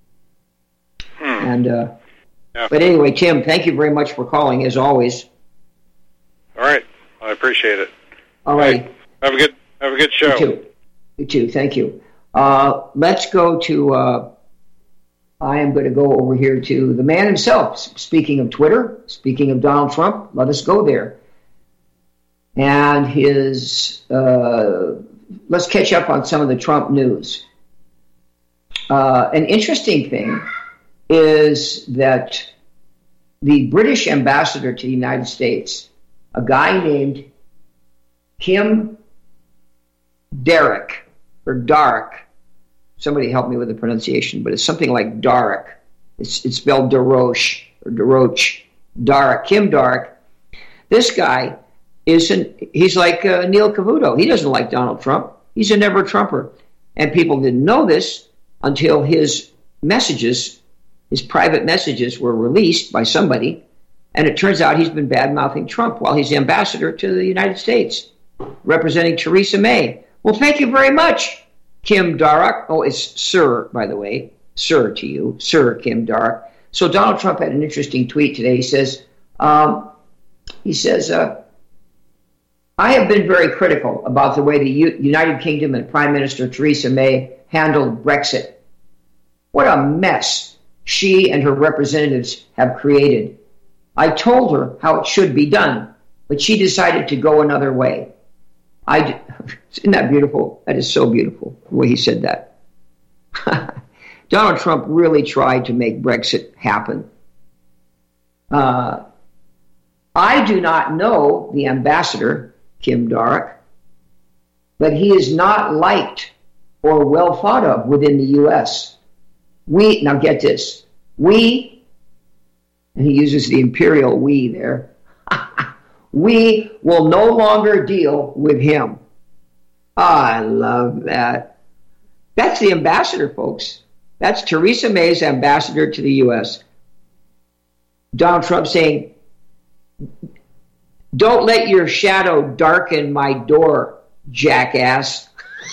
And but anyway, Tim, thank you very much for calling, as always. All right, I appreciate it. All right, have a good show. You too. Thank you. Let's go to. I am going to go over here to the man himself. Speaking of Twitter, speaking of Donald Trump, let us go there. And his. Let's catch up on some of the Trump news. An interesting thing is that the British ambassador to the United States, a guy named Kim Darroch, or Dark, somebody help me with the pronunciation, but it's something like Darroch. It's spelled Daroche, or Daroche, Darroch, Kim Darroch. This guy he's like Neil Cavuto. He doesn't like Donald Trump. He's a never-Trumper. And people didn't know this until his messages, his private messages were released by somebody, and it turns out he's been bad-mouthing Trump while he's ambassador to the United States, representing Theresa May. Well, thank you very much, Kim Darroch. Oh, it's Sir, by the way. Sir to you. Sir Kim Darroch. So Donald Trump had an interesting tweet today. He says, I have been very critical about the way the United Kingdom and Prime Minister Theresa May handled Brexit. What a mess she and her representatives have created. I told her how it should be done, but she decided to go another way. Isn't that beautiful? That is so beautiful, the way he said that. Donald Trump really tried to make Brexit happen. I do not know the ambassador, Kim Darroch, but he is not liked or well thought of within the U.S. Now get this, and he uses the imperial we there, we will no longer deal with him. I love that. That's the ambassador, folks. That's Theresa May's ambassador to the U.S. Donald Trump saying, don't let your shadow darken my door, jackass.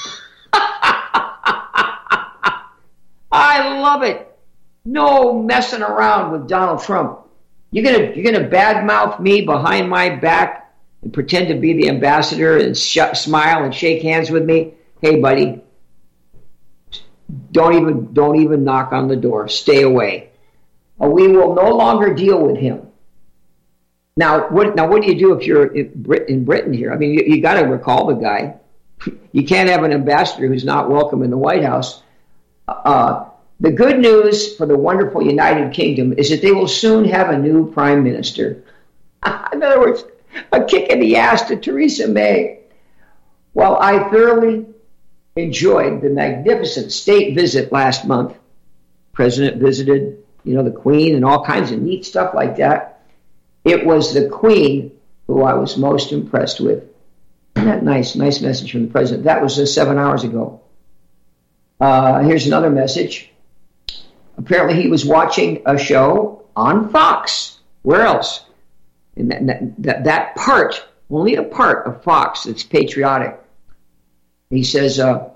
I love it. No messing around with Donald Trump. You're gonna badmouth me behind my back and pretend to be the ambassador and smile and shake hands with me? Hey, buddy, don't even knock on the door. Stay away. We will no longer deal with him. Now, what do you do if you're in Britain here? I mean, you got to recall the guy. You can't have an ambassador who's not welcome in the White House. The good news for the wonderful United Kingdom is that they will soon have a new prime minister. In other words, a kick in the ass to Theresa May. Well, I thoroughly enjoyed the magnificent state visit last month. President visited, the Queen and all kinds of neat stuff like that. It was the Queen who I was most impressed with. Isn't that nice? Nice message from the president. That was just 7 hours ago. Here's another message. Apparently he was watching a show on Fox. Where else? And that part, only a part of Fox that's patriotic. He says,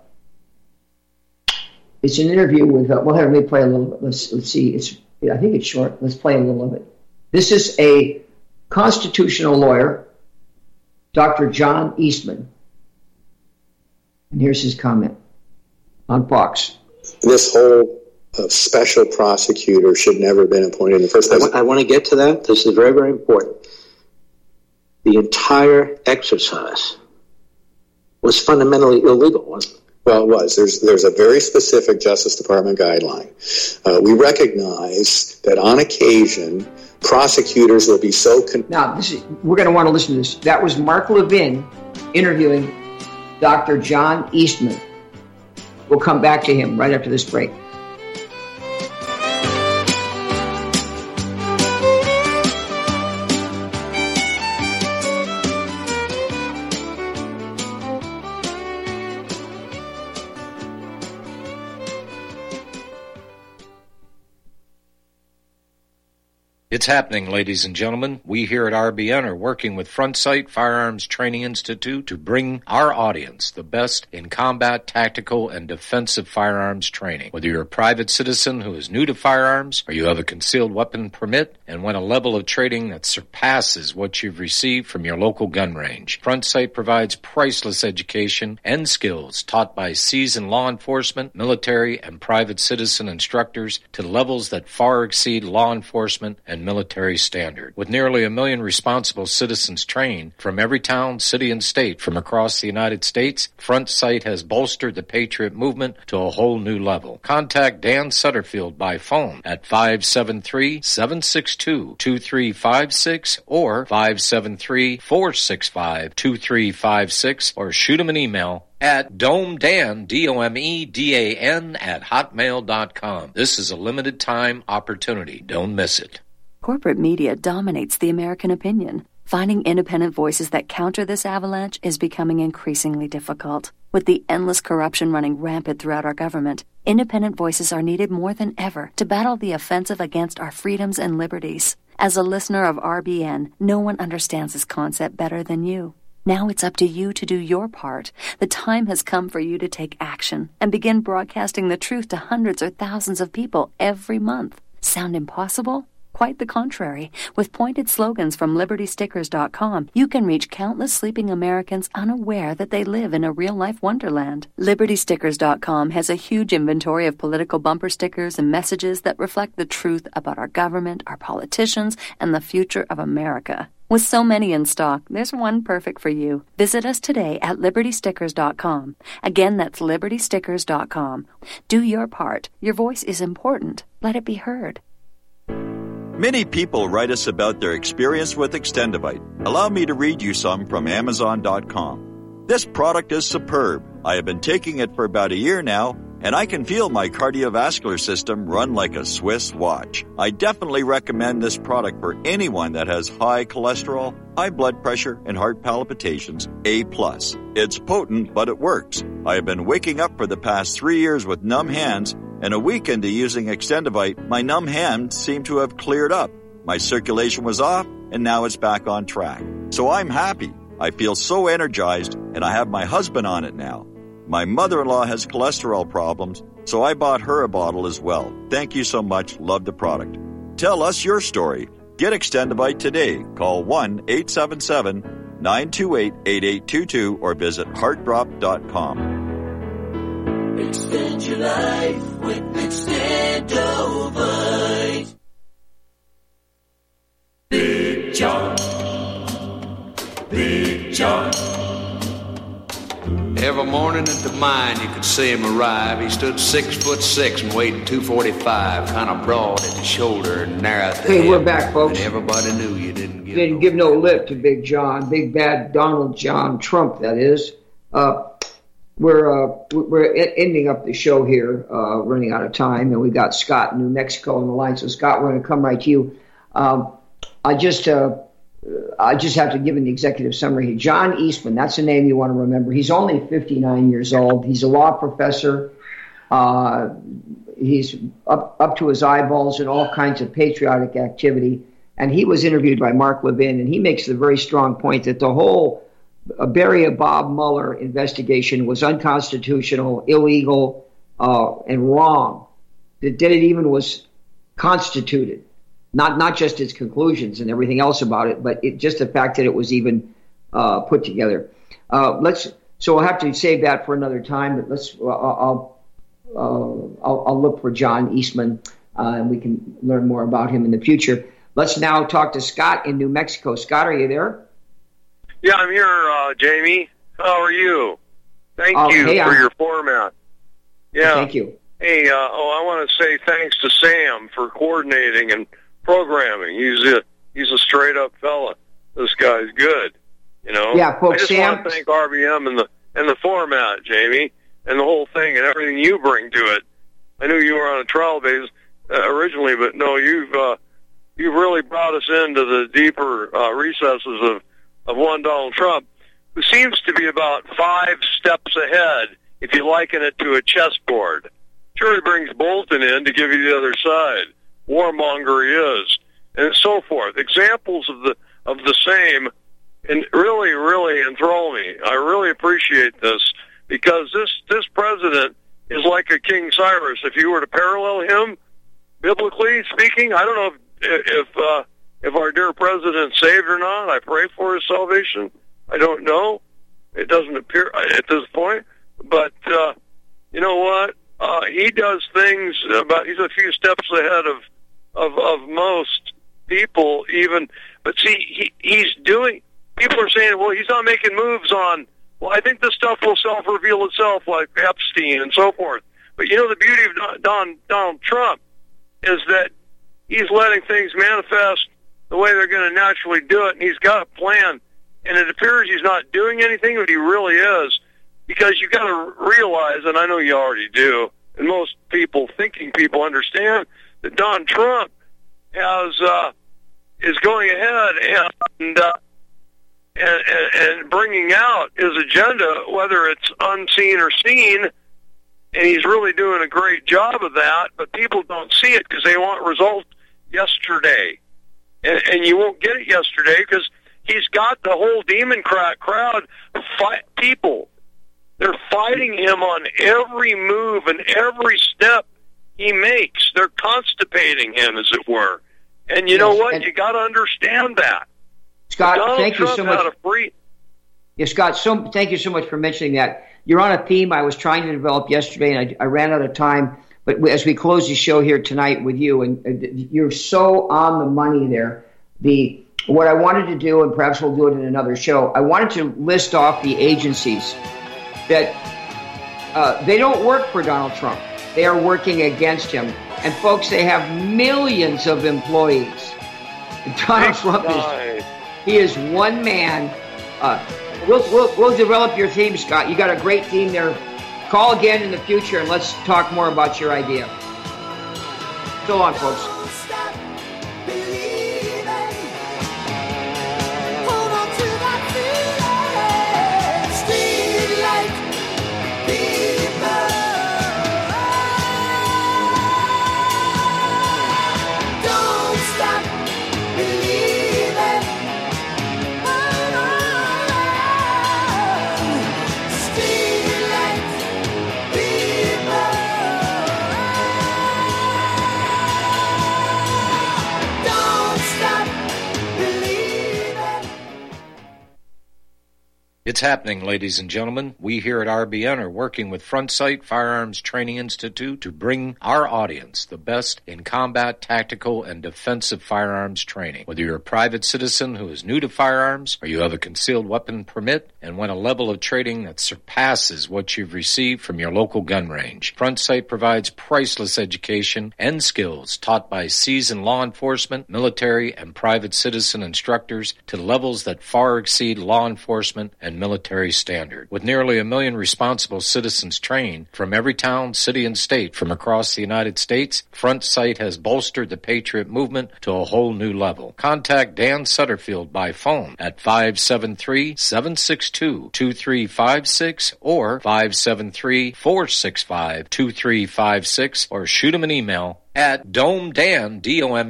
it's an interview with, well, let me play a little bit. Let's see. I think it's short. Let's play a little of it. This is a constitutional lawyer, Dr. John Eastman. And here's his comment on Fox. This whole special prosecutor should never have been appointed in the first place. I want to get to that. This is very, very important. The entire exercise was fundamentally illegal, wasn't it? Well, it was. There's a very specific Justice Department guideline. We recognize that on occasion, prosecutors will be so... Now, we're going to want to listen to this. That was Mark Levin interviewing Dr. John Eastman. We'll come back to him right after this break. It's happening, ladies and gentlemen. We here at RBN are working with Front Sight Firearms Training Institute to bring our audience the best in combat, tactical, and defensive firearms training. Whether you're a private citizen who is new to firearms, or you have a concealed weapon permit and want a level of training that surpasses what you've received from your local gun range, Front Sight provides priceless education and skills taught by seasoned law enforcement, military, and private citizen instructors to levels that far exceed law enforcement and military standard. With nearly 1 million responsible citizens trained from every town, city, and state from across the United States, Front Sight has bolstered the Patriot movement to a whole new level. Contact Dan Sutterfield by phone at 573-762-2356 or 573-465-2356 or shoot him an email at domedan, DOMEDAN, at hotmail.com. This is a limited time opportunity. Don't miss it. Corporate media dominates the American opinion. Finding independent voices that counter this avalanche is becoming increasingly difficult. With the endless corruption running rampant throughout our government, independent voices are needed more than ever to battle the offensive against our freedoms and liberties. As a listener of RBN, no one understands this concept better than you. Now it's up to you to do your part. The time has come for you to take action and begin broadcasting the truth to hundreds or thousands of people every month. Sound impossible? Quite the contrary. With pointed slogans from LibertyStickers.com, you can reach countless sleeping Americans unaware that they live in a real-life wonderland. LibertyStickers.com has a huge inventory of political bumper stickers and messages that reflect the truth about our government, our politicians, and the future of America. With so many in stock, there's one perfect for you. Visit us today at LibertyStickers.com. Again, that's LibertyStickers.com. Do your part. Your voice is important. Let it be heard. Many people write us about their experience with Extendivite. Allow me to read you some from Amazon.com. This product is superb. I have been taking it for about a year now, and I can feel my cardiovascular system run like a Swiss watch. I definitely recommend this product for anyone that has high cholesterol, high blood pressure, and heart palpitations, A+. It's potent, but it works. I have been waking up for the past 3 years with numb hands, and a week into using Extendivite, my numb hands seem to have cleared up. My circulation was off, and now it's back on track. So I'm happy. I feel so energized, and I have my husband on it now. My mother-in-law has cholesterol problems, so I bought her a bottle as well. Thank you so much. Love the product. Tell us your story. Get Extendivite today. Call 1-877-928-8822 or visit heartdrop.com. Extend your life with Extendovite. Big John. Big John. Every morning at the mine you could see him arrive. He stood 6'6" and weighed 245, kind of broad at the shoulder and narrow at the Hey, hip. we're back, folks. And everybody knew you didn't Didn't give no lip to Big John, Big Bad Donald John Trump, that is. We're ending up the show here, running out of time, and we got Scott in New Mexico on the line. So, Scott, we're going to come right to you. I just have to give an executive summary. John Eastman, that's the name you want to remember. He's only 59 years old. He's a law professor. he's up to his eyeballs in all kinds of patriotic activity. And he was interviewed by Mark Levin, and he makes the very strong point that the whole Barry Bob Mueller investigation was unconstitutional, illegal, and wrong. That it even was constituted, not just its conclusions and everything else about it, but just the fact that it was even put together. So we'll have to save that for another time. But I'll look for John Eastman, and we can learn more about him in the future. Let's now talk to Scott in New Mexico. Scott, are you there? Yeah, I'm here, Jamie. How are you? Thank you for your format. Yeah. Thank you. Hey, I want to say thanks to Sam for coordinating and programming. He's a straight up fella. This guy's good. You know. Yeah, folks. I just want to thank RBM and the format, Jamie, and the whole thing and everything you bring to it. I knew you were on a trial base originally, but no, you've really brought us into the deeper recesses of one Donald Trump, who seems to be about 5 steps ahead if you liken it to a chessboard. Sure, he brings Bolton in to give you the other side. Warmonger he is, and so forth. Examples of the same, and really enthrall me. I really appreciate this, because this president is like a King Cyrus. If you were to parallel him, biblically speaking, I don't know if our dear president's saved or not. I pray for his salvation. I don't know. It doesn't appear at this point. But you know what? He does things he's a few steps ahead of most people even. But see, he's doing, people are saying, well, he's not making moves on, well, I think this stuff will self-reveal itself, like Epstein and so forth. But you know, the beauty of Donald Trump is that he's letting things manifest the way they're going to naturally do it, and he's got a plan. And it appears he's not doing anything, but he really is, because you got to realize, and I know you already do, and most thinking people understand, that Donald Trump is going ahead and bringing out his agenda, whether it's unseen or seen, and he's really doing a great job of that, but people don't see it because they want results yesterday. And you won't get it yesterday because he's got the whole Democrat crowd people. They're fighting him on every move and every step he makes. They're constipating him, as it were. And you know what? You got to understand that. Scott, thank you Trump so much. Yeah, Scott, thank you so much for mentioning that. You're on a theme I was trying to develop yesterday, and I ran out of time. But as we close the show here tonight with you, and you're so on the money there. What I wanted to do, and perhaps we'll do it in another show, I wanted to list off the agencies that they don't work for Donald Trump. They are working against him. And folks, they have millions of employees. Donald Trump is one man. We'll develop your theme, Scott. You got a great theme there. Call again in the future and let's talk more about your idea. So long, folks. It's happening, ladies and gentlemen. We here at RBN are working with Front Sight Firearms Training Institute to bring our audience the best in combat, tactical, and defensive firearms training. Whether you're a private citizen who is new to firearms, or you have a concealed weapon permit and want a level of training that surpasses what you've received from your local gun range, Front Sight provides priceless education and skills taught by seasoned law enforcement, military, and private citizen instructors to levels that far exceed law enforcement and military standard. With nearly 1 million responsible citizens trained from every town, city, and state from across the United States, Front Sight has bolstered the Patriot movement to a whole new level. Contact Dan Sutterfield by phone at 573-762-2356 or 573-465-2356 or shoot him an email at domedan,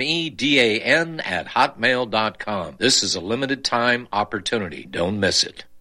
DOMEDAN, @hotmail.com. This is a limited time opportunity. Don't miss it.